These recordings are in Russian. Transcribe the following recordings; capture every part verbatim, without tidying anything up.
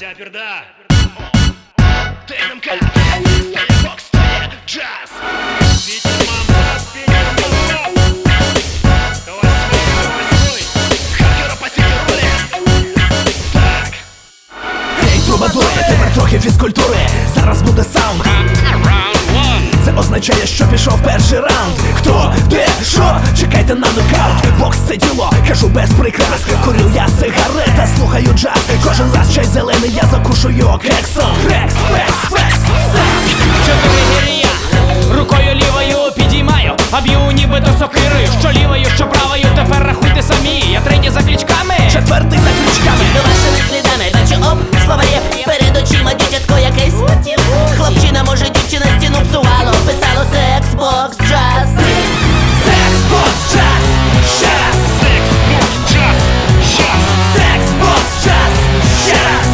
вся перда. ТНМК, бокс, джаз. Питер, мама, Питер, мама. Давай свой, давай свой. Хакера по синей. Так. Ей, трубадури, тепер трохи фізкультури. Зараз буде саунд. Це означає, що пішов перший раунд. Хто, де, що? Чекайте на нокаут. Бокс це діло, кажу без прикрас. Курю я сигарета, слухаю джаз. Кожен раз чай зелений, я закушую кексом. Рекс, рекс, рекс, секс. Чотири гір'я, рукою лівою підіймаю, а б'ю нібито сокирою. Що лівою, що правою, тепер рахуйте самі. Я третій за ключками, четвертий за ключками. До вашими слідами, наче оп, слова є перед очима дитятко якесь. Хлопчина, може дівчина стіну псувало, писало секс, бокс, джаз. Секс, бокс, джаз, ще раз. Секс, бокс, джаз, джаз. Секс, бокс, джаз, ще раз.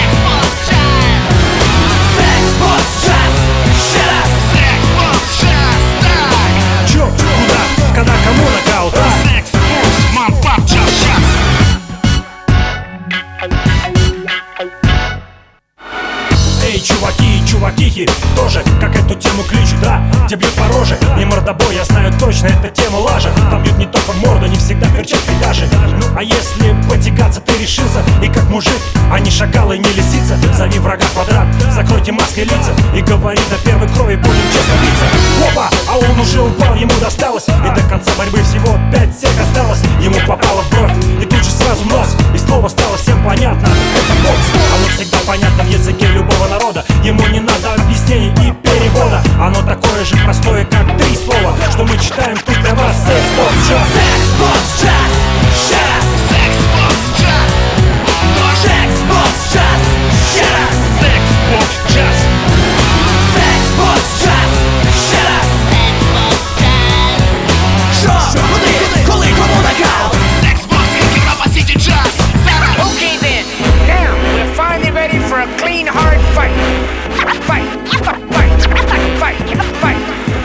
Секс, бокс, джаз, ще раз. Секс, бокс, джаз, так. Чё, куда, когда, кому нокаут? Секс, бокс, мам, пап, джаз, джаз. Эй, чуваки и чувакихи, тоже как эту тему кличут, да? Где бьют по роже, не мордобой, я знаю точно, это тема лажа. Там бьют не только в морду, не всегда перчатки даже. Ну а если потягаться ты решился, и как мужик, а не шакал и не лисица, зови врага квадрат, закройте маской лица и говори до первой крови, будем честно биться. Опа, а он уже упал, ему досталось, и до конца борьбы всего пять сек осталось. Ему попало в бровь, и тут же сразу в нос, и снова стало всем понятно, это бокс. Оно всегда понятно в языке любого народа, ему не надо объяснений и перевода. Оно такое же простое, как три слова, что мы читаем тут для вас. Секс, бокс, джаз. Секс, бокс, джаз, ще раз. Секс, бокс, джаз. Секс, бокс, джаз, ще раз. Секс, бокс, джаз. Секс, бокс, джаз, ще раз. Що? Куди? Коли? Кому нокаут? Секс, бокс, Европа Сити, джаз. Зараз. Okay then, now we're finally ready for a clean, hard fight. Fight, fight, fight, fight, fight.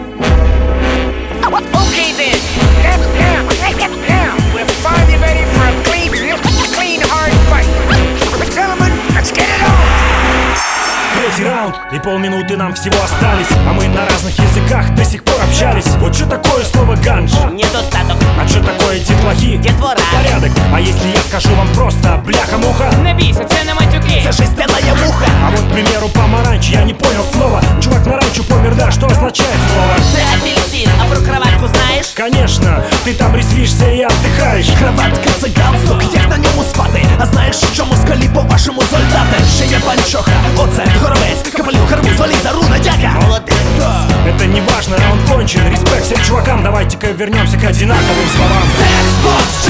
Okay then, now, now, now we're finally ready for a clean, clean, hard fight. Gentlemen, let's get it on. Третий раунд, и полминуты нам всего остались, а мы на разных языках до сих пор общались. Вот что такое слово ганджа? Недостаток, А что такое теплохи? детвора. Порядок. А если я скажу вам просто бляха-муха? не бійся, це не матюки. Це жестяная муха. А вот, к примеру, помаранч, я не понял слова. Чувак на ранчо помер, да, что означает слово? Це апельсин, а про кроватку знаєш? Конечно, ты там резвишься и отдыхаешь. Краватка це галстук, як на ньому спати. А знаєш, що москалі по-вашому солдати? Ще є панчоха, оце горобець, капелюх, гарбуз, валіза, руна, дяка. Молодець. Это не важно, раунд кончен. Респект всем чувакам, давайте-ка вернемся к одинаковым словам. Секс, бокс,